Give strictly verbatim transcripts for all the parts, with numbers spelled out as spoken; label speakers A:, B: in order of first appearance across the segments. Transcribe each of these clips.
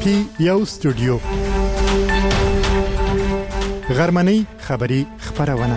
A: کې یو استودیو غرمنۍ خبری خبرونه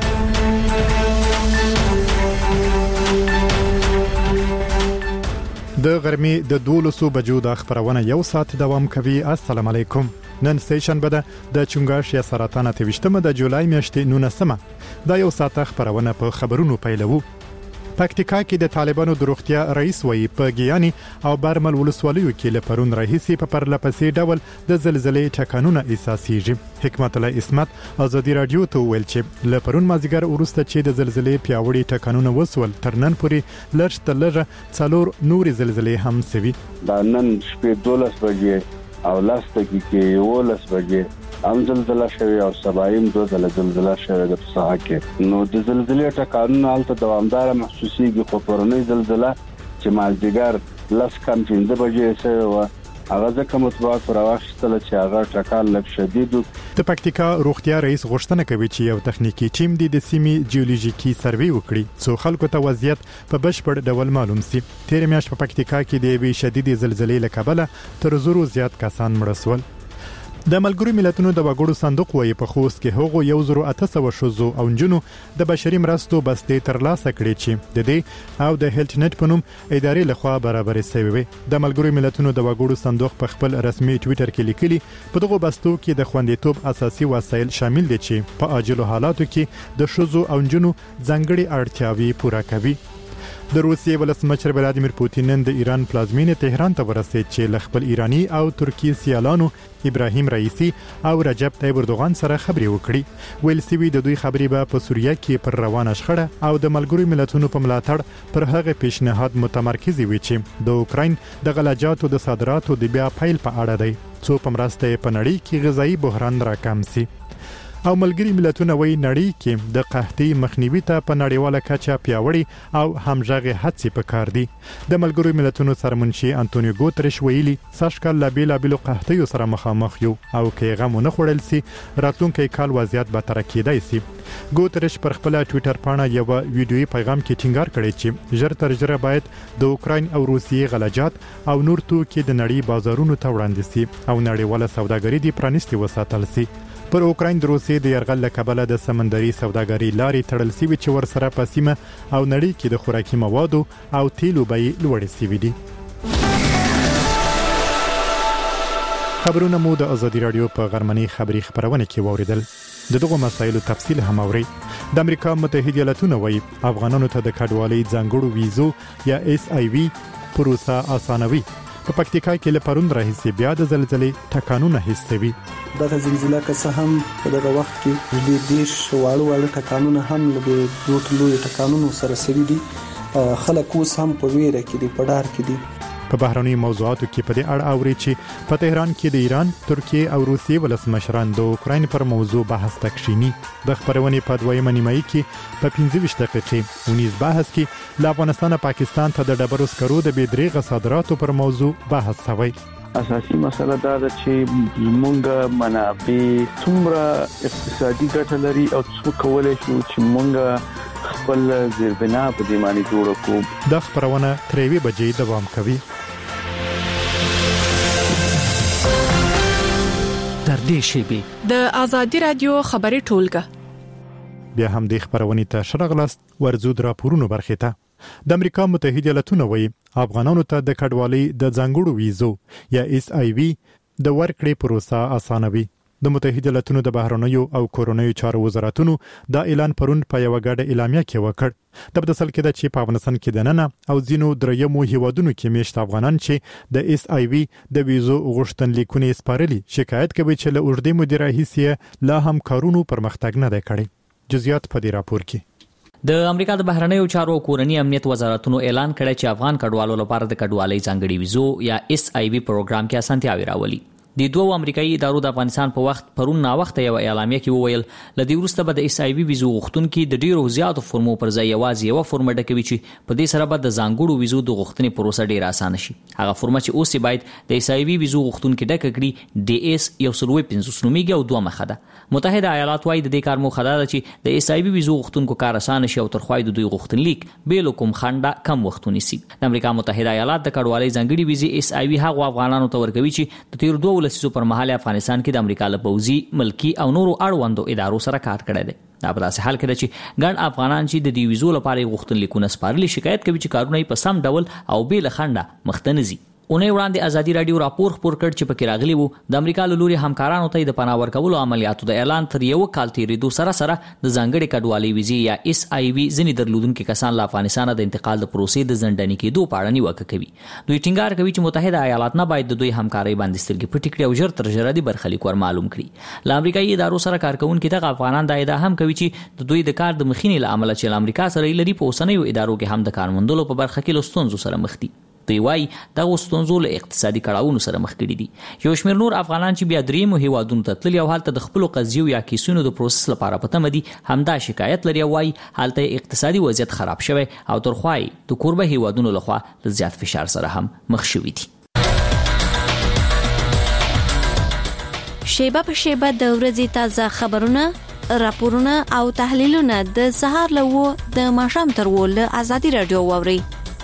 A: د غرمې د دولسو بجو د خبرونه یو ساعت دوام کوي. السلام علیکم. نن سټیشن بده د چونګاش یا سرطان اتوشتمه د جولای میاشتې نولسمه دا یو ساعت خبرونه په خبرونو پیلوو. پکتیکا کې د طالبانو د روغتیا رئیس وایي په ګیانی او برمل ولسوالیو کې لپرون رئیسي په پرلپسې ډول د زلزلې ټکانونه احساسېږي. حکمت الله اسمت ازادي رادیو ته ویل چې لپرون مازیګر ورسته چې د زلزلې پیاوړي ټکانونه وسول تر نن پورې لږ تر لږه څلور نورې زلزلې هم سوي.
B: دا نن شپې دولس بجې او لاس دقیقې ولس بجې ام زلزلہ شوی او سبایم دو زل زلزلہ شوی د صحه کې. نو د زلزلې ټکانونه الته دوامدار محسوسيږي خو پرونی زلزلہ چې مازدیګر لاس کم پنځه بجې شوی و هغه ځکه مطبوعات راوښتل چې هغه ټکان لږ شدید.
A: د پکتیکا روغتیا رئیس غوښتنه کوي چې یو تخنیکی ټیم د سیمې جیولوژیکي سروې وکړي څو خلکو ته وضعیت په بشپړ ډول معلوم شي. تیر میاشت په پکتیکا کې د وی شدید زلزلې له کبله تر زرو زیات کسان مړ شول. د ملګرو ملتونو د وګړو صندوق وایي په خوست کې هغو یو زرو اته سوه شوزو او جنونو د بشري مرستو بستې ترلاسه کړې چې د دې او د هیلت نت په نوم ادارې لخوا برابرې شوې. د ملګرو ملتونو د وګړو صندوق په خپل رسمي ټوئیټر کې لیکلي په دغه بستو کې د خوندیتوب اساسي وسایل شامل دي چې په عاجلو حالاتو کې د شوزو او جنونو ځانګړي اړتیاوې پوره کوي. د روسیې ولسمشر ولادیمیر پوتین نن د ایران پلازمینې تهران ته ورسېد چې ل خپل ایرانی او ترکی سیالانو ابراهیم رئیسی او رجب طیب اردوغان سره خبرې وکړي. ویل سوي د دوی خبرې به په سوریه کې پر روانه شخړه او د ملګرو ملتونو په ملاتړ پر هغه پیشنهاد متمرکز وي چې د اوکراین د غلجاتو د صادراتو د بیا پیل په اړه دی څو په مرسته په نړۍ کې غذایی بحران راکم شي. او ملګری ملتونه وایي نړۍ کې د قحطۍ مخنیوي ته په نړیواله کچه پیاوړي او همغږي هڅې پکار دي. د ملګرو ملتونو سرمنشي انټونیو ګوتریش ویلي ساشکل لا بیل بیل قحطۍ سره مخامخ یو او کې غو نه خړل سي راتلونکي کال وضعیت به تر کېدای سي. ګوتریش پر خپل ټوئیټر باندې یو ویډیويي پیغام کې ټینګار کړی چې ژر تر ژره باید د اوکراین او روسیې غلجات او نور توکي د نړۍ بازارونو ته وړاندې سي او نړیواله سوداګري دي پرانیستي وساتل سي. پر اوکراین د روسیې د يرغل له کبله د سمندري سوداګرۍ لارې تړل سوي چې ورسره په سیمه او نړۍ کې د خوراکي موادو او تیلو بیې لوړې سوي دي. خبرونه مو د ازادي رادیو په غرمنۍ خبری خبرونه کې ووریدل. د دغه مسایلو تفصیل هم اوري. د امریکا متحده ایالاتونو وایي افغانانو ته د کډوالۍ ځانګړو ویزو یا ایس آی وی پروسه اسانوي. په پکتیکا کې لپرون راهیسي بیا د زلزلې ټکانونه حسوي.
C: دغه زلزلہ که څه هم په دغه وخت کې د دیش واړو واړو ټکانونه هم له دوه لوی ټکانونو سره سوي دي. خلک اوس هم په ویره کې دي، په ډار کې دي.
A: په بهرنی موضوعاتو کې په دې اړه اوري چې په تهران کې د ایران، ترکیه او روسیې ولسمشران د اوکراین پر موضوع بحث تکشینی. د خبرونې په دویمه نیمایي کې په پنځه ویشت دقیقې ونیز بحث کې له افغانستان پاکستان ته د ډبرو سکرو د بېدریغه صادراتو پر موضوع بحث شوی.
B: اساسي مسله دا ده چې موږ منابع څومره اقتصادي ګټه لري او څو کولای شو چې موږ خپل زیربنا په دې معنی جوړ کړو.
A: د خبرونه تریوي بجې دوام کوي.
D: تر دې شیبې د ازادي رادیو خبري ټولګه
A: بیا هم د خبرونې ته شرغلاست ورزود راپورونو برخه ته. د امریکا متحده ایالاتونو وایي افغانانو ته د کډوالۍ د ځانګړو ویزو یا ایس آی وی د ورکړې پروسه اسانوي. د متحده ایالاتونو د بهرنیو او کورونیو چارو وزارتونو دا اعلان پرون په یو غاډه اعلامیه کې وکړ. د بدسل کې د چې په افغانستان کې د نننه او ځینو دریمو هیوادونو کې میشت افغانان چې د ایس آی وی د ویزو غوښتنلیکونه سپارلي شکایت کوي چې له اوږدې مودې راهیسې لا هم کارونو پرمختګ نه دی کړی. جزئیات په دې راپور کې.
E: د امریکا د بهرنیو چارو کورنی امنیت وزارتونو اعلان کړی چې افغان کډوالو لپاره د کډوالۍ ځانګړي ویزو یا ایس آی وی پروګرام کې اسانتیاوې راولي. د دوه امریکایي ادارو د افغانستان په وخت پرون نا وخت یو اعلامیه کې وویل لدی ورسته به د ایس آی وی ویزو غوښتونکو د ډیرو زیاتو فرمو پر ځای یوازې یو فرم ډکوي چې په دې سره به د ځانګړو ویزو د غوښتنې پروسه ډیره اسانه شي. هغه فرم چې اوس باید د ایس آی وی ویزو غوښتونکو ډک کړي ډي اس یو سل پنځوس نومېږي او دوه مخه ده. متحده ایالات وايي د دې کار موخه ده چې د ایس آی وی ویزو غوښتونکو کار اسانه شي او تر خوای د دوی غوښتنلیک بیل کوم خنډه کم وختونی سي. د امریکا متحده ایالات د کډوالۍ ځانګړي ویزې ایس آی وی هغه افغانانو ته ورکوي چې د تیر دوه دوه لسیزو پر مهال افغانستان کې د امریکا له پوځي ملکی او نورو اړوندو ادارو سره کار کړی دی. دا په داسې حال کې ده چې ګڼ افغانان چې د دې ویزو لپاره غوښتنلیکونه سپارلي شکایت کوي چې کارونه یې په سم ډول او بې له خنډه مخته نه ځي. اونۍ وړاندې ازادي رادیو راپور خپور کړ چې پکې راغلي وو د امریکا له لوري همکارانو ته د پناه ورکولو عملیاتو د اعلان تر یو کال تیریدو سره سره د ځانګړي کډوالۍ ویزې یا اس آی وي ځینې درلودونکي کسان له افغانستان د انتقال د پروسې د ځنډنې کېدو په اړه نیوکه کوي. دوی ټینګار کوي چې متحده ایالات نه باید د دوی همکارۍ باندې سترګې پټې کړي او ژر تر ژره د برخلیک ور معلوم کړي. له امریکایي ادارو سره کارکونکي دغه افغانان دا ادعا هم کوي چې د دوی د کار د مخینې له امله چې امریکا سره لري په اوسنیو ادارو کې هم د کار موندلو په برخه کې له ستونزو سره مخ دي. دوی وايي دغه ستونزو له اقتصادي کړاوونو سره مخ کړي دي. یو شمېر نور افغانان چې بیا دریمو هیوادونو ته تللي او هلته د خپلو قضیو یا کیسونو د پروسس لپاره په تمه دي همدا شکایت لري او وايي هلته اقتصادي وضعیت خراب شوی او ترخوای د کوربه هیوادونو لخوا له زیات فشار سره هم مخ شوي دي.
F: شیبه په شیبه د ورځې تازه خبرونه، راپورونه او تحلیلونه د سهار له و د ماښام تر و له ازادي رادیو واوري.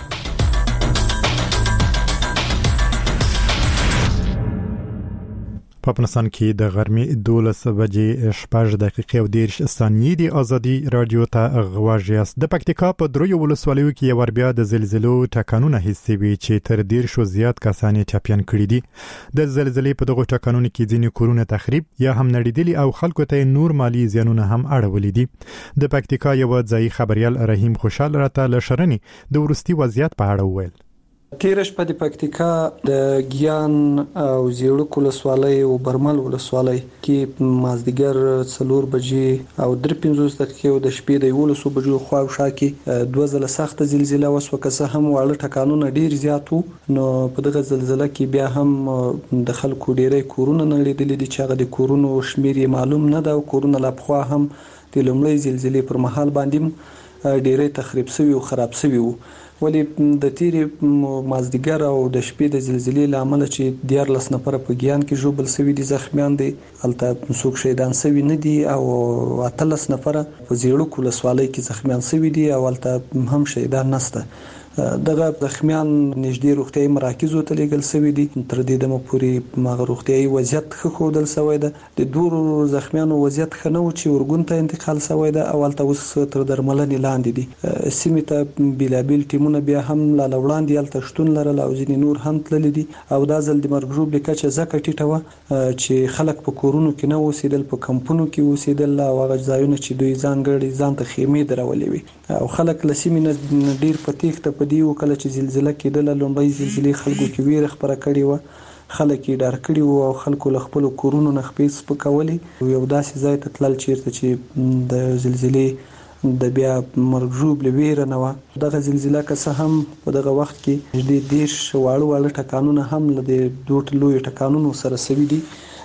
A: په افغانستان کې د غرمې دولس بجې شپږ دقیقې او دېرش ثانیې د ازادي رادیو ته غواړي یاست. د پکتیکا په دریو ولسوالیو کې یو بیا د زلزلو ټکانونه حسي وي چې تر ډیر شو زیات کسان ټاپیان کړي دي. د زلزلې په دغه ټکانونو کې ځینې کورونه تخریب یا هم نړیدلي او خلکو ته نور مالی زیانونه هم اړولي دي. د پکتیکا یو ځای خبريال رحیم خوشحال راته لشرنې د ورستي وضعیت په اړه وویل.
C: تیر شپه د پکتیکا د ګیان او زیړک ولسوالۍ او برمل ولسوالۍ کې مازدیګر څلور بجې او درې پنځوس دقیقې د شپې د یولسو بجو خواوشا کې دوه ځله سخت زلزلہ وسوه، که څه هم واړه ټکانونه ډیر زیات وو. نو په دغه زلزلہ کې بیا هم د خلکو ډیری کورونه نړیدلي دي چې هغه د کورونو شمیر معلوم نه ده او کورونه لا پخوا هم د لومړۍ زلزلې پر مهال باندې ډیری تخریب شوي او خراب شوي وو. ولی د تیرې مازدیګر او د شپې د زلزلې لامل چې دیارلس نفر په ګیان کې ژوبل شوي دي، زخمیان دي، البته څوک شهیدان شوي نه دي او اتلس نفر په زیړک ولسوالۍ کې زخمیان شوي دي او البته هم شهیدان نشته. دغه زخمیان نږدې روغتیايي مراکزو ته لیږل شوي دي. تر دې دمه پورې مغه روغتیايي وضعیت ښه ښودل شوی ده. د دوه زخمیانو وضعیت ښه نه و چې اورګون ته انتقال شوی ده او هلته اوس تر درملنې لاندې دي. سیمې ته بیلابیل ټیمونه بیا هم لا وړاندې هلته شتون لرل او ځینې نور هم تللي دي او دا ځل د مرګ ژوبلې کچه ځکه ټیټه وه چې خلک په کورونو کې نه اوسېدل، په کمپونو کې اوسېدل او هغه ځایونه چې دوی ځانګړي ځان ته خیمې درولې وي او خلک له سیمې نه ډېر په تېښته په دی وکړه چې زلزلہ کېدله. لومړی زلزلې خلکو کې ویره خپره کړې وه، خلک یې ډار کړي وو او خلکو له خپلو کورونو نه خپې سپکولې. یو داسې ځای ته تلل چیرته چې د زلزلې د بیا مرګ ژوبلې ویره نه وه. دغه زلزلہ که څه هم په دغه وخت کې نږدې دېرش واړه واړه ټکانونه هم له د دوه لویو ټکانونو سره سوي دي.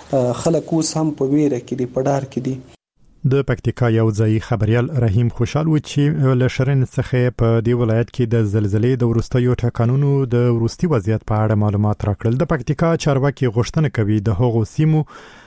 C: خلک اوس هم په ویره کې دي، په ډار کې دي.
A: د پکتیکا یو ځای خبريال رحیم خوشحال و چې له شرن څخه په دی ولایت کې د زلزلې د ورستیو ټکانونو د ورستي وضعیت په اړه معلومات راکړل. د پکتیکا چارواکي غوښتنه کوي د هغو سیمو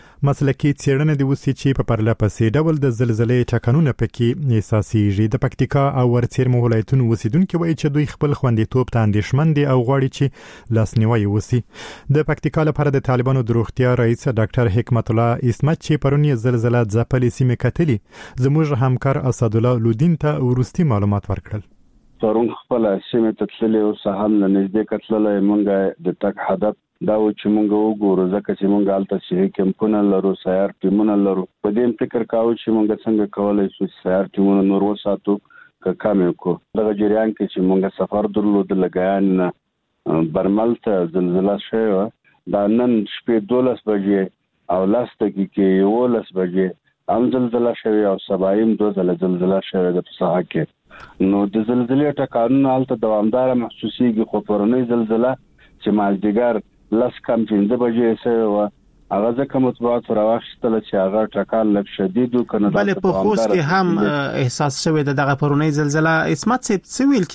A: مسلکي څېړنه د وسی چې په پرله پسې ډول د زلزلې ټکانونه پکې احساسېږي. د پکتیکا او ورڅیرمو ولایتونو اوسیدونکو وایي چې دوی خپل خوندیتوب ته اندېښمن دي او غواړي چې لاسنیوي وسی. د پکتیکا لپاره د طالبانو د روغتیا رئیس ډاکټر حکمت الله اسمت چې پرونی زلزلہ ځپلې سیمه کتلي زموږ همکار اسد الله لودین ته ورستي معلومات ورکړل.
B: پرون خپل سیمه ته تللې او سهام نه نږدې کتللې مونږه د تک هدف دا و چې مونږ وګورو ځکه چې مونږ هلته صحي کمپونه لرو، سیار ټیمونه لرو. په دې فکر کاوه چې مونږ څنګه کولی شو چې سیار ټیمونه نور وساتو که کم یې کړو. دغه جریان کې چې مونږ سفر درلود له ګیان نه برمل ته زلزله شوې وه. دا نن شپې دولس بجې او لس دقیقې یولس بجې هم زلزله شوې او سبایم دوه ځله زلزله شوې ده په ساحه کې. نو د زلزلې ټکانونه هلته دوامداره محسوسېږي، خو پرونۍ زلزله چې مازدیګر لس کم پنځه بجې شوې وه هغه ځکه مطبوعات راواخیستله چې هغه ټکان لږ شدید و که نه
G: بلې په خوست کې هم احساس شوی د دغه پرونۍ زلزله. اسمت صاحب څه ویل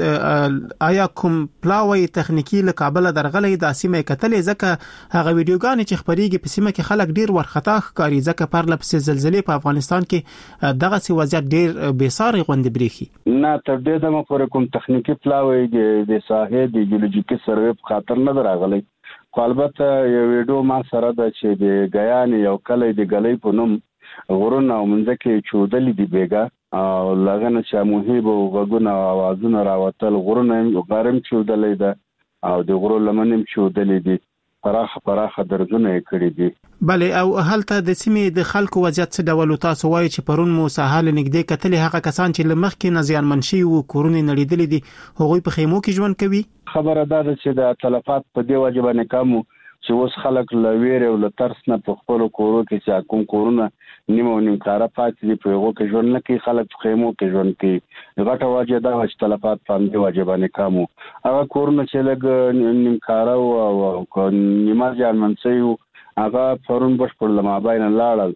G: کېږي آیا کوم پلاوی تخنیکي له کابله درغلی دا سیمه کتلې؟ ځکه هغه ویډیوګانې چې خپرېږي په سیمه کې خلک ډیر ورخطا ښکاري ځکه پرله پسې زلزلې په افغانستان کې دغسې وضعیت ډیر بېسارې غوندې برېښي.
B: نه تر دې دمه پورې کوم تخنیکي پلاوی د ساحې د جیولوجیکي سروې په خاطر نه ده راغلی. خو البته یو ویډیو ما سره د چې د غیان یو کلی د غلې په نوم غرونه منځکه چودلې دی بیګا او لغنه چې موهیب او غوونه आवाजونه راوتل غرونه غرم چودلې ده او د غرو لمنم چودلې دي پراخه پراخه درځونه کړې دي.
G: بله او هلته د سیمې د خلکو وضعیت څه ډول تاسو وایي چې پرون مو ساحل نږدې کتلې هغه کسان چې لمخ کې نزیان منشي او کورونه نړیدلې دي هغوی په خیمو کې ژوند کوي؟
B: خبره ده چې د تلفات په دی واجب نه کمو چې اوس خلک لویر او لترس نه په خپل کورو کې چې کوم کورونه نیمه نیم کار پاتې دي په هغه کې ژوند نه کوي خلک په خیمو کې ژوند کوي. غټه واجب ده چې تلفات په دی واجب نه کمو هغه کورونه چې لګ نیم کار او نیمه ځان منسي هغه پرون بشپړ لماباین لاړل.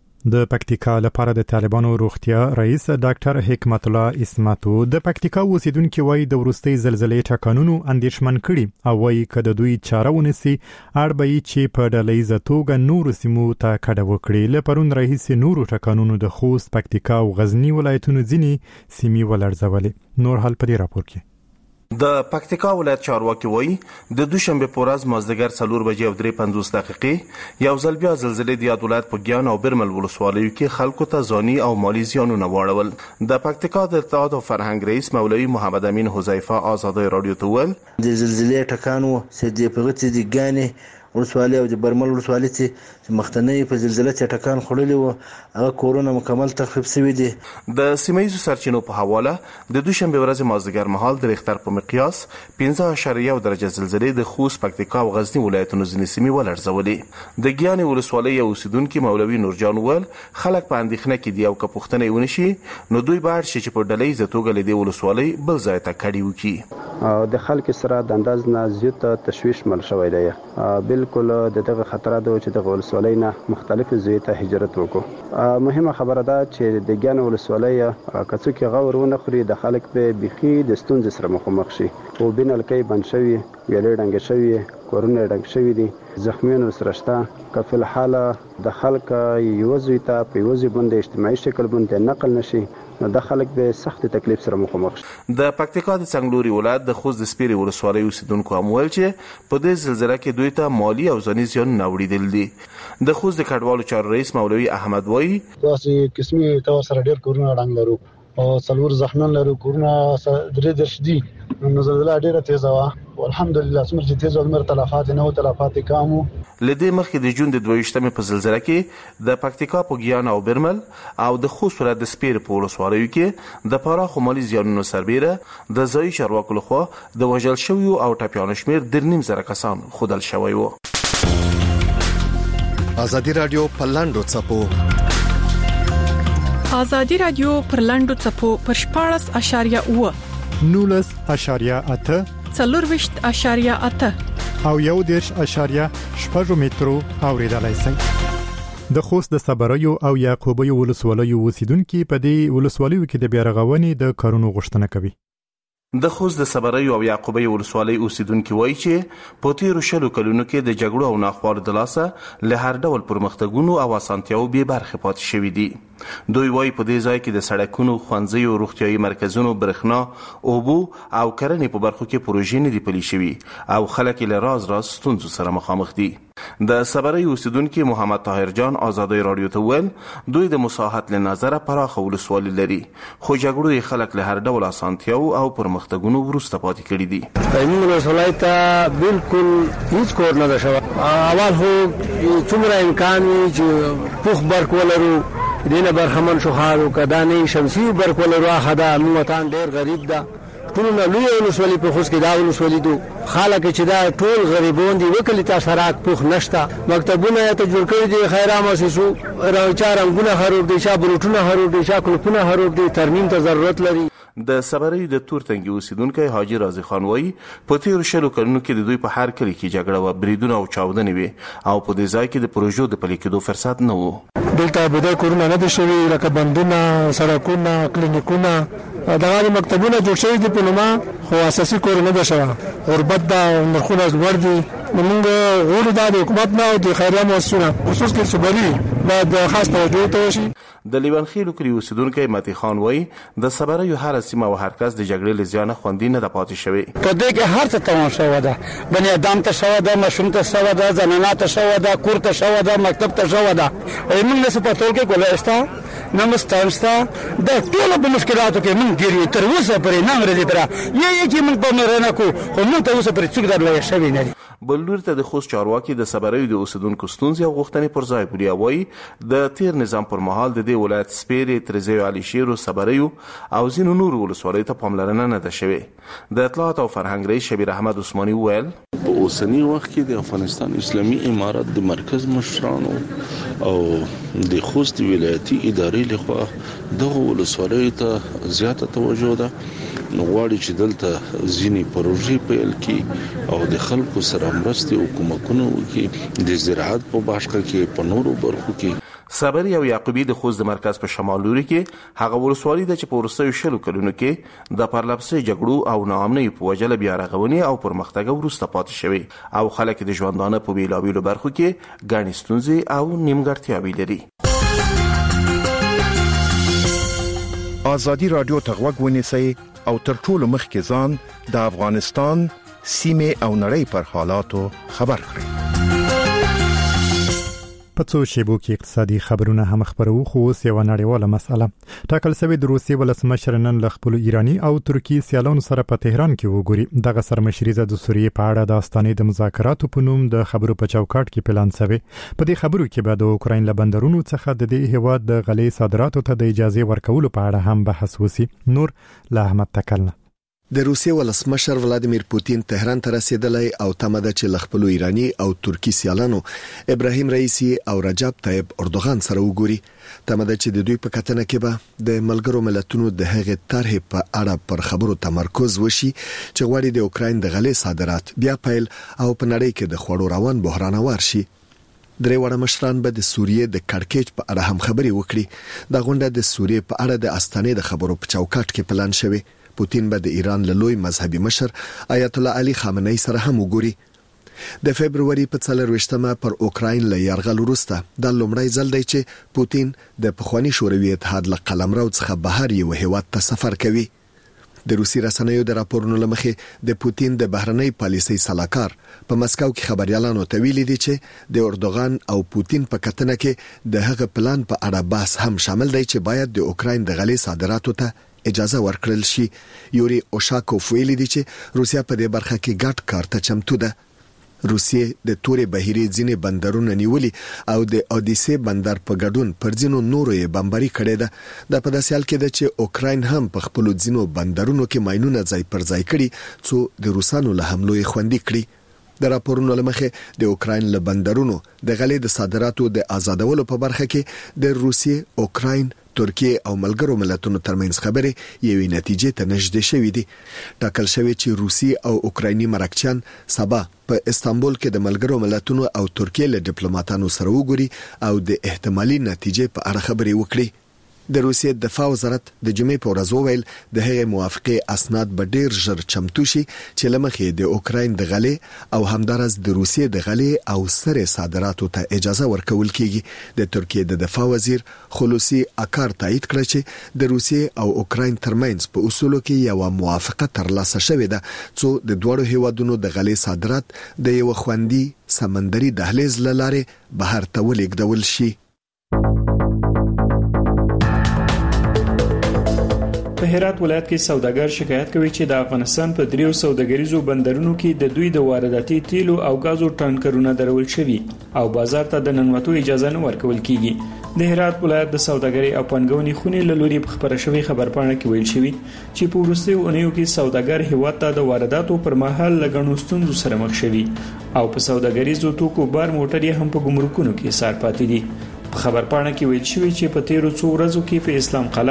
A: د پکتیکا لپاره د طالبانو روغتیا رئیس ډاکټر حکمت الله اسمتو د پکتیکا اوسیدونکو وایي د ورستۍ زلزلې ټکانونو اندېښمن کړي او وایي کده دوی چاره ونیسي اړبي چې په ډلې زتوګه نور سیمو ته کډه وکړي لپاره رئیس نورو ټکانونو د خوست پکتیکا او غزنی ولایتونو ځینی سیمې ولړزولې. نور حال په دې راپور کې
H: د پکتیکا ولایت چارواکي وایي د دوشنبه پورز مازدیګر څلور بجې او درې پنځوس دقیقې یو ځل بیا زلزلې د یاد ولایت په ګیان او برمل ولسوالیو کې خلکو ته ځاني او مالی زیانونه واړول. د پکتیکا د ارتباط او فرهنګ رئیس مولوي محمد امین حذیفه آزادۍ رادیو ته ویل
I: د زلزلې ټکانو چې د پغتې د ګانې ولسوالۍ او د برمل ولسوالۍ چې مختنۍ په زلزلې چې ټکان خړلې و هغه کورونه مکمل تخریب شوي دي.
H: د سیمایي سرچینو په حواله د دوشنبه ورځ مازدیګر مهال د ریختر په مقیاس پنځه اعشاریه یو درجه زلزلې د خوست پکتیکا او غزنی ولایتونو ځینې سیمې ولړزولې. د ګیان ولسوالۍ اوسیدونکو مولوي نورجان ویل خلک په اندېښنه کې دي او که پوښتنه ونشي نو دوی باید چې په ډلې زتوګه لیدي ولسوالۍ بل ځای ته کډي وکړي.
J: او د خلک سره د انداز نه زیات تشویش مل شوی دی. بالکل د دغه خطر ده چې د ولسوالۍ نه مختلف ځای ته هجرت وکړو. مهمه خبره ده چې د ګیان ولسوالۍ کڅو کې غور ونه خوري د خلک په بيخي د ستونزې سره مخامخ شي او بنلکې بن شوی ویلې ډنګ شوی کورونه ډنګ شوی دي زخمیانو سره شته کفل حاله د خلک یو ځای ته په یو ځای باندې اجتماعي شکل باندې نقل نشي نو د خلک به سخت تکلیف سره مخامخ شي.
H: د پکتیکا د څنګلوري ولایت د خوست د سپیري ولسوالۍ اوسیدونکو هم ویل چې په دې زلزلې کې دوی ته مالی او ځاني زیان نوړیدل دي. د خوست د کډوالو چارو رئیس مولوي احمد وایي
K: تاسو قسمي تاسو سره ډېر کورونه وړاندې لرو او څلور زخمن لرو کورونه درې درش دي نو زلزلہ ډیره تیزه وه والحمدلله څومره چې تیزه ولمر تلفات نه او تلفات کامو.
H: لدې مخکې د جون د دویشتمې په زلزلې کې د پکتیکا په ګیان او برمل او د خوست ولایت د سپیر په ولسوالیو کې د پراخو مالي زیانونو سربیره د ځایي چارواکو لخوا د وژل شویو او ټپیانو شمېر در نیم زره کسان ښودل شوی و.
L: ازادي رادیو په لاندو څپو
D: ازادي رادیو پر لاندو څپو پر شپاړس اشاریه اوه
A: نولس اشاریه اته
D: څلورویشت اشاریه اته
A: او یو دیرش اشاریه شپږ مترو اوریدلای شئ. د خوست د صبریو او یعقوبیو ولسوالیو اوسیدونکو په دې ولسوالیو کې د بیارغونې د کارونو غوښتنه کوي.
H: د خوست د صبریو او یعقوبیو ولسوالۍ اوسیدونکو وایي چې په تیرو شلو کلونو کې د جګړو او ناخوالو د لاسه له هر ډول پرمختګونو او اسانتیاو بې برخې پاتې شوي دي. دوی وایي په دې ځای کې د سړکونو، ښوونځیو، روغتیايي مرکزونو، برېښنا، اوبو او کرنې په برخو کې پروژې نه دي پلي شوي او خلک له راز راز ستونزو سره مخامخ دي. د صبریو اوسیدونکو محمد طاهر جان آزادۍ رادیو ته ویل دوی د مساحت له نظره پراخه ولسوالي لري خو جګړو یې خلک له هر ډول اسانتیاو او پرمختګونو وروسته پاتې کړي دي.
M: موږ ولسوالۍ ته بالکل هیڅ کور نه ده شوی. اول خو څومره امکان وي چې پوخ برق ولرو دینه برخمن شو خارو کدانې شمسي برق ولرو اخدا موږ وطن ډېر غریب ده. ټول نه لوی ولسوالي په خوست کې دا ولسوالي دو خلک چې دا ټول غریبون دي وکړي تاسو سره پوخ نشته مکتبونه ته جوړ کړی دي خیره مؤسسو راچارنګونه خراب دي شا بروټونه خراب دي شا کلپونه خراب دي ترمیم ته ضرورت لري.
H: د صبریو د تورتنګي اوسیدونکو حاجی رازي خان وایي په تیرو شلو کلونو کې د دوی په هر کلی کې جګړه و بریدونه او چاودنې وي او په دې ځای کې د پروژو د پلي کېدو فرصت نه وو.
K: دلته بده کورونه نه دي شوي لکه بندونه، سړکونه، کلینیکونه دغه مکتبونه جوړ شوي دي په نومه خو اساسي کور نه ده شوی. غربت ده او نرخونه لوړ دي. موږ غواړو دا د حکومت نه او د خیریه مؤسسو خصوص کې صبري باید خاص توجه ته وشي.
H: د لیوانخیلو کلی اوسیدونکی متی خان وایي د صبریو هر سیمه او هر کس د جګړې له زیانه خوندي نه ده پاتې شوی.
N: په دې کې هر څه تمام شوی ده، بني ادم ته شوی ده، ماشوم ته شوی ده، زنانه ته شوی ده، کور ته شوی ده، مکتب ته شوی ده. موږ نه په ټول کې ګولایسته نمستانسته د ټولو په مشکلاتو کې موږ ګیرو تر اوسه پرې نه ورځي تر یی یی چې موږ په مرنه کو خو موږ ته اوسه پرې څوک درلای شوی نه.
H: بل لور ته د خوست چارواکي د صبریو د اوسیدونکو ستونزې او غوښتنې پر ځای بولي وایي د تیر نظام پر مهال د دې ولایت سپیرې ترزیو علي شیر او صبریو او ځینو نورو ولسوالیو ته پاملرنه نه ده شوې. د اطلاعات او فرهنګ رئیس شبیر احمد عثماني وویل
O: په اوسنی وخت کې د افغانستان اسلامي امارت د مرکز مشرانو او د خوست ولایتي ادارې لخوا دغه ولسوالیو ته زیاته توجه ده. غواړي چې دلته ځینې پروژې پیل کړي او د خلکو سره مرستې او کومکونه وکړي د زراعت په برخه کې په نورو برخو کې.
H: صبري او یعقوبی د خوست د مرکز په شمال لوري کې هغه ولسوالي ده چې په وروستیو شلو کلونو کې د پرلپسې جګړو او ناامنۍ په وجه له بیا رغونې او پرمختګ وروسته پاتې شوي او خلک د ژوندانه په بیلابیلو برخو کې ګڼې ستونزې او نیمګړتیاوې لري.
P: ازادي رادیو ته غوږ ونیسئ او تر ټولو مخکې ځان د افغانستان سیمه او نړۍ پر حالاتو خبر کړئ.
A: په څو شیبو کې اقتصادي خبرونه هم خبرو خو اوس یو نړیواله مسله ټاکل شوی د روسیې ولسمشر نن له خپل ایرانی او ترکی سیالانو سره په تهران کې وګوري. دغه سرمشریزه د سوریې په اړه د استانې د مذاکراتو په نوم د خبرو په چوکاټ کې پلان شوی. په دې خبرو کې به د اوکراین له بندرونو څخه د دې هیواد د غلې صادراتو ته د اجازه ورکولو په اړه هم بحث وسی. نور له احمد تکلنه.
L: د روسیې ولسمشر ولادیمیر پوتین تهران ته رسیدلی او تمه ده چې له خپل ایرانی او ترکی سیالانو ابراهیم رئیسی او رجب طیب اردوغان سره وګوري. تمه ده چې د دوی په کتنه کې به د ملګرو ملتونو د هغې طرحې په اړه پر خبرو تمرکز وشي چې غواړي د اوکراین د غلې صادرات بیا پیل او په نړۍ کې د خوړو روان بحران وار شي. درې وړه مشران به د سوریې د کړکېچ په اړه هم خبرې وکړي. د غونډه د سوریې په اړه د استانې د خبرو په چوکاټ کې پلان شوی. پوتین به د ایران له لوی مذهبي مشر آیت الله علي خامنه‌ای سره هم وګوري. د فبرवरी په څلرويشتمه پر اوکراین له یرغل وروسته د لومړی ځل دی چې پوتین د پخوانی شوروي اتحاد له قلمرو څخه بهر یو هیواد ته سفر کوي. د روسي رسنیو د راپورونو لمخې د پوتین د بهرنۍ پالیسۍ سلاکار په مسکو کې خبريالانو ته ویلي دي چې د اردوغان او پوتین په کتنه کې د هغه پلان په اړه بحث هم شامل دی چې باید د اوکراین د غلې صادراتو ته اجازه ورکړل شي. یوري اوشاکوف ویلي دي چې روسیا په دې برخه کې ګډ کار ته چمتو ده. روسیې د تورې بهيري ځینې بندرونه نیولي او د اودیسه بندر په ګډون پر ځینو نورو یې بمباري کړې ده. د په داسې حال کې ده چې اوکراین هم په خپل ځینو بندرونو کې ماينونه ځای پر ځای کړي څو د روسانو له حملو یې خوندي کړي. د راپورونو لمخې د اوکراین له بندرونو د غلې د صادراتو د آزادولو په برخه کې د روسیې، اوکراین، ترکیه او ملګرو ملتونو ترمنځ خبرې یوې نتیجې ته نږدې شوې دي. ټاکل شوی چې روسي او اوکرایني مرکچیان سبا په استانبول کې د ملګرو ملتونو او ترکیه له ډیپلوماټانو سره وګوري او د احتمالي نتیجې په اړه خبرې وکړي. د روسیې دفاع وزارت د جمعې په ورځ وویل د هغې موافقه اسناد به ډیر ژر چمتو شي چې لمخې د اوکراین د غلې او همدارس د روسیې د غلې او سره صادراتو ته اجازه ورکول کیږي. د ترکیې د دفاع وزیر خلوصي اکار تایید کړ چې د روسیې او اوکراین ترمنځ په اصولو کې یو موافقه ترلاسه شوې ده چې د دوه هیوادونو د غلې صادرات د یو خوندي سمندري دهلیز لاره بهر ته ولېږدول شي.
Q: په هرات ولایت کې سوداګر شکایت کوي چې د افغانستان په دریو سوداګریزو بندرونو کې د دوی د وارداتي تیلو او غازو ټانکرونه درول شوي او بازار ته د ننوتو اجازه نه ورکول کیږي. د هرات ولایت د سوداګرۍ او پنګونې خونې له لوري په خبره شوی خبرپاڼه کې ویل شوی چې په وروستیو اونیو کې سوداګر هیواد ته د وارداتو پر مهال لګڼو ستونزو سره مخ شوي او په سوداګریزو توکو بار موټر یې هم په ګمرکونو کې سار پاتې دي. په خبرپاڼه کې ویل شوی چې په تیرو څو ورځو کې په اسلام قلعه،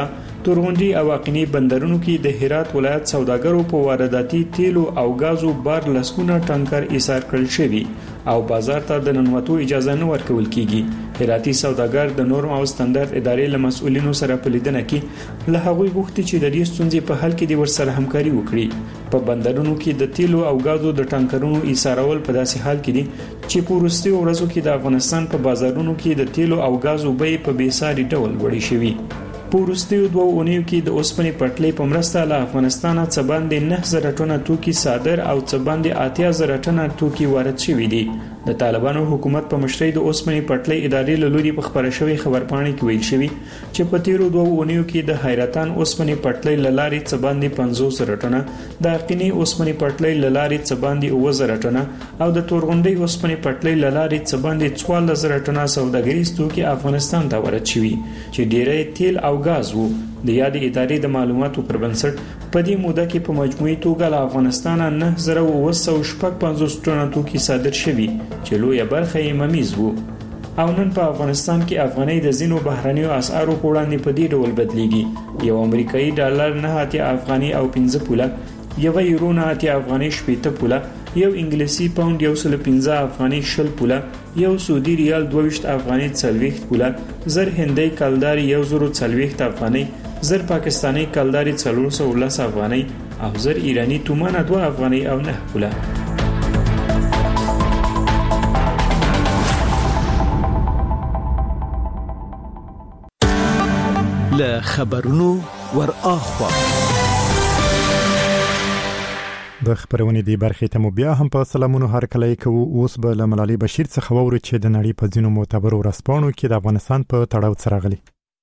Q: تورغونډي او واقعي بندرونو کې د هرات ولایت سوداګرو په وارداتي تیلو او غازو بار لسکونه ټانکر ایثار کړل شوی او بازار ته د ننوتو اجازه نه ورکول کیږي. هراتي سوداګر د نورم او ستاندرد ادارې له مسؤلینو سره په لیدنه کې له هغوی غوښتي چې د دې ستونزې په حل کې د ورسره همکاري وکړي. په بندرونو کې د تیلو او غازو د ټانکرونو ایثارول په داسې حال کې دي چې په وروستیو ورځو کې د افغانستان په بازارونو کې د تیلو او غازو بیې په بیساري ډول لوړې شوي. په وروستیو دوه اونیو کې د اوسپنې پټلۍ په مرسته له افغانستانه څه باندې نه زره ټنه توکي صادر او څه باندې اتیا زره ټنه توکي وارد شوي دي. د طالبانو حکومت په مشرۍ د اوسپنې پټلۍ ادارې له لوري په خبره شوی خبرپاڼه کې ویل شوی چې په تیرو دوه اونیو کې د حیرتان اوسپنې پټلۍ له لارې څه باندې پنځوس زره ټنه، د حقیني اوسپنې پټلۍ له لارې څه باندې اووه زره ټنه او د تورغونډۍ اوسپنې پټلۍ له لارې څه باندې څوارلس زره ټنه سوداګریز توکي افغانستان ته وارد شوي چې ډیری تیل او غاز وو. د یادې ادارې د معلوماتو پر بنسټ په دې موده کې په مجموعي توګه له افغانستان نه زره اووه سوه شپږ پنځوس ټنه توکي صادر شوي چې لویه برخه یې ممیز وو. او نن په افغانستان کې افغانۍ د ځینو بهرنیو اسعارو په وړاندې په دې ډول بدلیږي. یو امریکایي ډالر نه اتیا افغاني او پنځه پوله، یو یورو نه اتیا افغاني شپېته پوله، یو انګلیسي پاوند یو سل پنځه افغاني شل پوله، یو سعودي ریال دوه ویشت افغاني څلوېښت پوله، زر هندۍ کلدار یو زر څلوېښت افغاني، زر پاکستانی کلداري څلور سوه لس افغاني او زر ایرانی تومانه دوه افغاني او نه پوله.
R: له خبرونو ور اخوا
A: د خبرونې دی برخې ته مو بیا هم په سلامونو هر کله کوو. اوس به له ملالي بشیر څخه وورو چې د نړۍ په ځینو معتبرو ورځپاڼو کې د افغانستان په تړاو څه راغلي.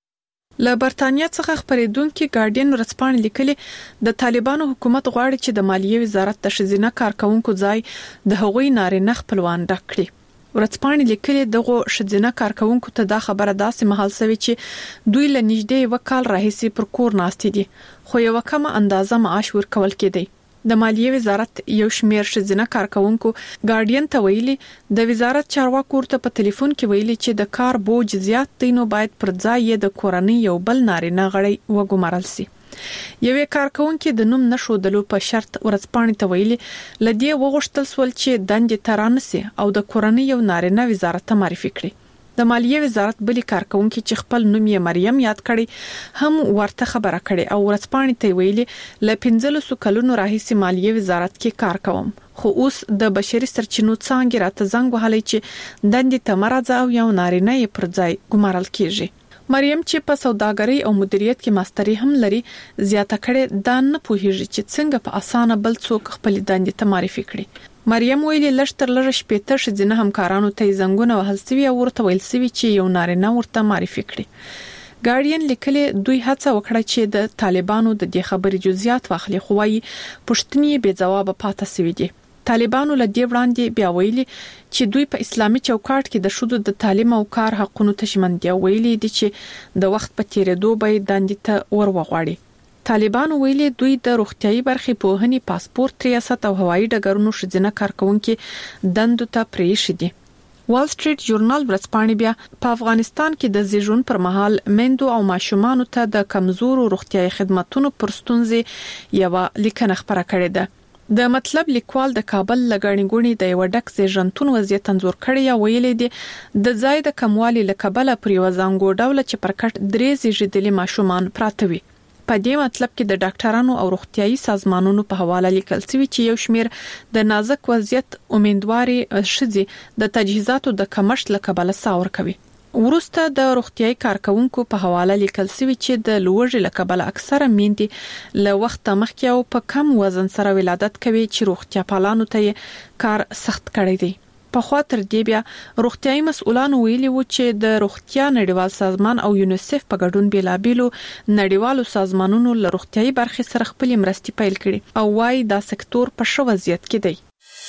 D: له برتانیا څخه خبرېدونکو ګارډین ورځپاڼه لیکلي د طالبانو حکومت غواړي چې د مالیې وزارت د ښځینه کارکونکو ځای د هغوی نارینه خپلوان ډک کړي. ورځپاڼه لیکلي دغه ښځینه کارکونکو ته دا خبره داسې مهال سوي چې دوی له نږدې وکال راهیسي پر کور ناستې دي خو یو کم اندازه معاش ورکول کېدی. د مالیې وزارت یو شمېر ښځینه کارکونکو ګارډین ته ویلي د وزارت چارواکو ورته په ټلیفون کې ویلي چې د کار بوج زیات دی نو باید پر ځای د کورنۍ یو بل نارینه غړی وګمارل شي. یوې کارکونکو د نوم نشودلو په شرط ورځپاڼې ته ویلي لدی وغوښتل سول چې دندې ترانسي او د کورنۍ یو نارینه وزارت ته معرفي کړي. د مالیې وزارت بلی کارکونکو چې خپل نوم یې مریم یاد کړي هم ورته خبره کړي او ورځپاڼې ته ویلي ل پنځلسو کلونو راهیسې مالیې وزارت کې کار کوم خو اوس د بشري سرچینو څانګې راته زنګ وهلی چې دندې ته مرزه او یو نارینه یې پر ځای ګمارل کیږي. مریم چې په سوداګرۍ او مدیریت کې ماستري هم لري زیاته کړي دا نه پوهیږي چې څنګه په اسانه بل څوک خپل دندې ته معرفي کړي. مریم ویلي لشتر لږ شپېته ښځینه همکارانو ته زنګونه وهل سوي او ورته ویل سوي چې یو نارینه ورته معرفي کړي. ګارډین لیکلي دوی هڅه وکړه چې د طالبانو د دې خبرې جزئیات واخلي خو وايي پښتني بې ځواب پاتې سوي دي. طالبانو له دې وړاندې بیا ویلي چې دوی په اسلامي چوکاټ کې د شذو د تعلیم او کار حقونو ته ژمنتیا ویلي دي چې د وخت په تیریدو به دندې ته ور وغواړي. طالبانو ویلي دوی د روغتيایي برخې په هني پاسپورت ریاست او هوایي ډګرونو ښځینه کارکونکو دندو ته پریښي دي. وال سټریټ ژورنال ورځپاڼې بیا په افغانستان کې د زیږون پر مهال مندو او ماشومان ته د کمزورو روغتيایي خدماتو پر ستونزې یو لیکنه خبره کړې ده. د مطلب لیکوال د کابل لګړنی ګونی د یو ډک زیږنتون وضعیت انزور کړی او ویلي دي د ځای د کموالي لکبله پر یو ځانګو ډول چې پر کټ درې زیږیدلي ماشومان پراته وي. په دې مطلب کې د ډاکټرانو او روغتيایي سازمانونو په حواله لیکل شوی چې یو شمیر د نازک وضعیت امیدواري شذې د تجهیزاتو د کمښت لکبله ساور کوي. ورسته د روغتيایي کارکونکو په حواله لیکل شوی چې د لوړ لکبله اکثره میندې له وخت مخکې او په کم وزن سره ولادت کوي چې روغتیا پالانو ته کار سخت کړی دی. په خوا تر دې بیا روغتيایي مسؤلانو ویلي و چې د روغتیا نړیوال سازمان او یونیسف په ګډون بیلابیلو نړیوالو سازمانونو له روغتيایي برخې سره خپل مرستې پیل کړي او وايي دا سکتور په ښه وضعیت کې دی.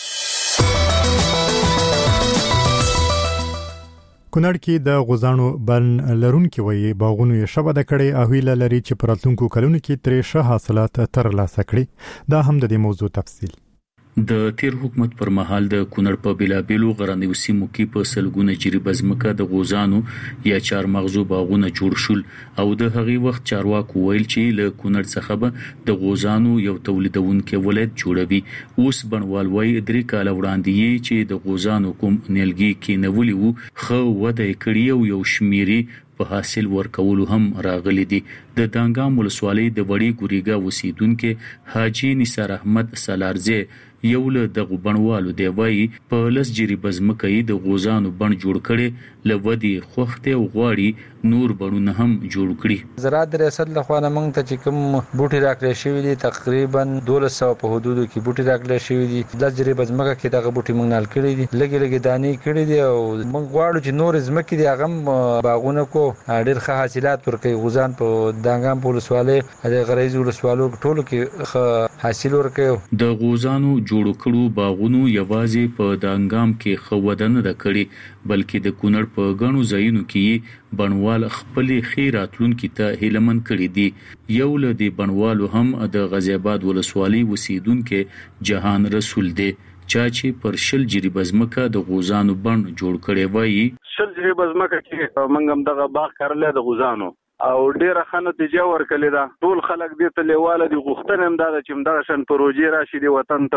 A: کونړ کې د غوزانو بن لرونکو وي باغونو یې شوه د کړي او هیله لري چې پراتونکو کلونو کې ترې ښه حاصلات ترلاسه کړي. دا هم د دې موضوع تفصیل.
S: د تیر حکومت پر مهال د کونړ په بلابلو غرنیو سیمو کې په سلګونه جریب ځمکه د غوزانو یا چارمغزو باغونه جوړ شول او د هغې وخت چارواکو ویل چې له کونړ څخه به د غوزانو یو تولیدونکو ولایت جوړوي. اوس بڼوال وايي درې کال وړاندې چې د غوزانو کوم نیلګي کې نولي وو خو وده کړی او یو شمیري په حاصل ورکولو هم راغلي دي. د دانګام ولسوالۍ د وړي ګوریګا اوسیدونکو حاجی نثار احمد سالارزی یو له دغه بڼوالو دی وایي په لس جریب ځمکې د غوزانو بڼ جوړ کړي لودي خوخته او غواړي نور بڼونه هم جوړ کړي.
T: زراعت ریاست له خوا موږ ته چې کوم بوټي راکړل شوی دي تقریبا دولس سوه په حدودو کې بوټي راکړل شوی دي. لس جریب ځمکه کې دغه بوټي موږ نال کړی دي لګي لګي دانې کړی دي او موږ غواړو چې نور ځمکې دي هغه باغونه کو ډېر ښه حاصلات ورکړي. غوزان په دانګام ولسوالۍ د غریزو ولسوالو ټولو کې حاصل ورکړي.
S: د غوزانو جوړ کړو باغونو یوازې په دانګام کې خودنه د کړي بلکې د کونړ په غنو ځایونو کې بڼوال خپل خیراتلونکو ته هیلمن کړي دي. یو له دې بڼوالو هم د غازی آباد ولسوالۍ وسیدونکو جهان رسول دی چا چې پر شل جریب ځمکه د غوزانو بڼ جوړ کړي وایي.
B: شل جریب ځمکه کې منګم دغه باغ کړل د غوزانو او ډیره ښه نتیجه ورکړې ده. ټول خلک دې ته لیواله دي غوښتنه هم دا ده چې همدغه شان پروژې راشي د وطن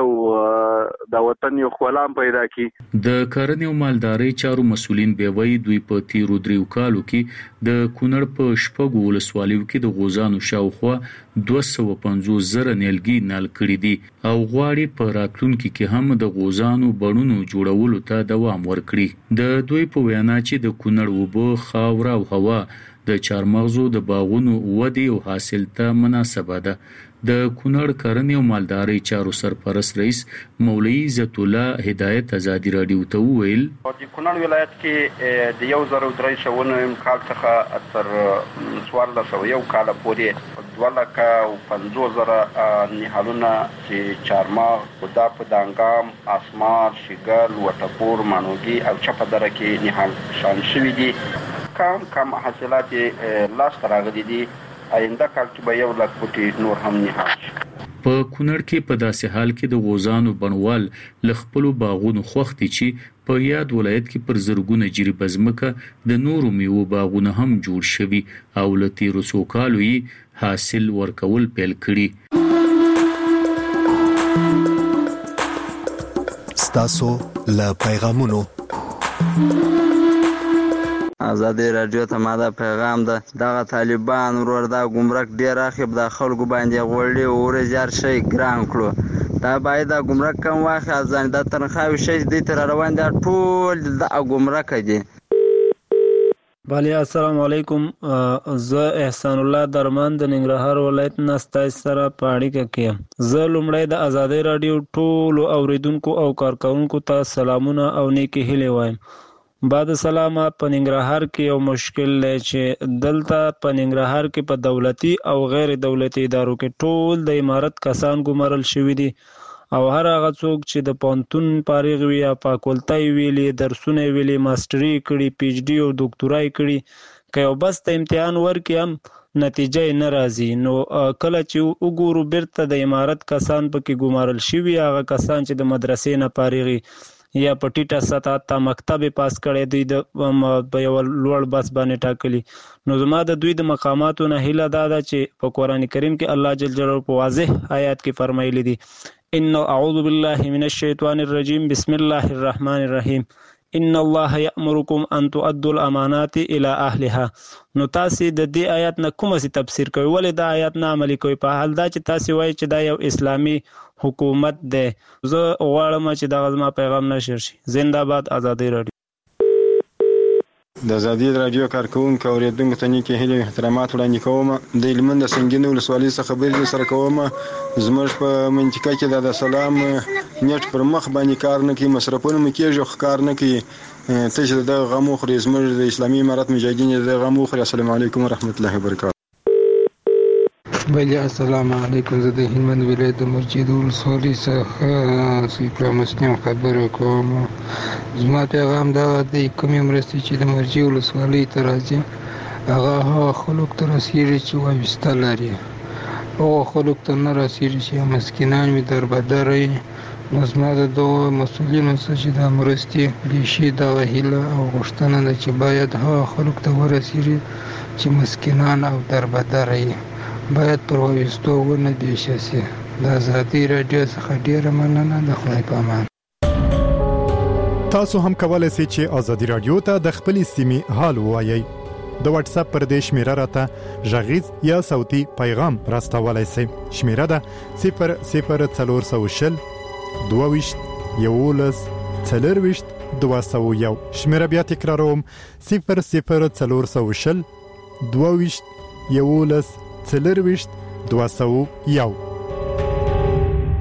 B: ته د وطن یو ښکلا پیدا کړي.
S: د کرنې او مالدارۍ چارو مسؤلین به وایي دوی په تیرو دریو کالو کې د کونړ په شپږو ولسوالیو کې د غوزانو شاوخوا دوه سوه پنځوس زره نیلګي نال کړي دي او غواړي په راتلونکي کې هم د غوزانو بڼونو جوړولو ته دوام ورکړي. د دوی په وینا چې د کونړ اوبه خاوره او هوا د چارمغزو د باغونو ودی او حاصل ته مناسبه ده. د کونړ کرنې او مالدارۍ چارو سرپرست رئیس مولوی عزت الله هدایت ازادي رادیو ته ویل
U: د کونړ ولایت کې د یو زر او درې سوه کال څخه تر څوارلس سوه یو کال پورې دوه لکه او پنځوس زره نهالونه چې چارمغز دا په دانګام اسمار شیګل وټپور مانوګي او چپه دره کې نهال شامل شوي دي. کم کم حاصلات لاس راغلي دي. آینده کال کې به یو لک بوټي نور هم نهال شي.
S: په کونړ کې په داسې حال کې د غوزانو بڼوال ل خپل باغونو خوختي چې په یاد ولایت کې پر زرګونه جریب ځمکه د نورو میوو باغونه هم جوړ شوي او له تیرو څو کالو یې حاصل ورکول پیل کړي.
L: ستاسو له پیغامونو
V: ازادي رادیو ته ماده پیغام ده دغه طالبان ورور دا ګمرک ډیر اخیب د خلکو باندې غوړي او ورزار شي ګران کړو دا باید د ګمرک کم واخه ځان د تنخواوي شي د تر روان دي ټول د ګمرک دي.
W: بله السلام علیکم. زه احسان الله درمان د ننګرهار ولایت نه ستاسو سره په اړیکه کې زه لومړی د ازادي رادیو ټول اوریدونکو او کارکونکو ته سلامونه او نیکی هیله وایم. بعد سلامه په ننګرهار کې یو مشکل دی چې دلته په ننګرهار کې په دولتي او غیر دولتي ادارو کې ټول د امارت کسان ګمارل شوي دي او هر هغه څوک چې د پوهنتون فارغ وي یا فاکولټي ویلي درسونه ویلي ماستري کړي پی ایچ ډي او ډاکټورای کړي که یو بس ته امتحان ورکړي هم نتیجه نه راځي نو کله چې وګورو بیرته د امارت کسان پکې ګمارل شوي هغه کسان چې د مدرسې نه فارغ یا په ټیټه سطح ته مکتب پاس کړی دوی د یو لوړ بس باندې ټاکلي نو زما د دوی د مقاماتو نه هیله دا ده چې په قرآن کریم کې الله جل جلاله په واضح آیات کې فرمایلی دي ان اعوذ بالله من الشیطان الرجیم بسم الله الرحمن الرحیم ان الله یأمرکم ان تؤدوا الامانات الى اهلها. نو تاسو د دې آیات نه کومه سي تفسیر کوي ولې دا آیات نه عملي کوي په حال دا چې تاسو وایي چې دا یو اسلامي حکومت ده. زه غواړم چې دا غزما پیغام نشر شي. زنده باد ازادي رادیو.
X: د ازادي رادیو کارکونکو اوریدونکو ته نیکی هیله احترامات وړاندې کوم. د هلمند د سنګینو ولسوالۍ څخه خبرې سره کوم. زموږ په منطقه کې د سلام نیټ پر مخ باندې کار نه کوي مصرفونه مو کېږي کار نه کوي ته چې د غمو خوري زموږ د اسلامي امارت مجاهدین د غمو خوري. السلام علیکم ورحمت الله وبرکاته.
Y: بله السلام علیکم. زه د هلمند ولایت د مسجد ولسوالۍ څخه سیپلا مسلم خبره کوم. زما پیغام دا دی کومې مرستې چې د مرجع ولسوالۍ ته راځي هغه هغه خلکو ته رسېږي چې وایسته لري هغه خلکو ته نه رسېږي چې مسکینان وي دربدره وي نو زما د دوه مسؤلینو څخه چې د مرستې لیشي د هیله او غوښتنه ده چې باید هغه خلک ته ورسیږي چې مسکینان او دربدر یې باید پر وایستو ونه دیشه سي. د ازادي راډیو څخه ډیره مننه. د خدای په امان.
A: تاسو هم کولای شئ چې ازادي راډیو ته د خپل سیمې حال ووایي. د واتس اپ پر دې شمیره راته ژغیز یا صوتي پیغام راستولای شئ. شمیره ده صفر صفر څلور سوه شل دوه ویشت یولس څلور ویشت دوه سوه یو. شمیره بیا تکراروم صفر صفر څلور سوه شل دوه ویشت یولس څلور ویشت دوه سوه یو.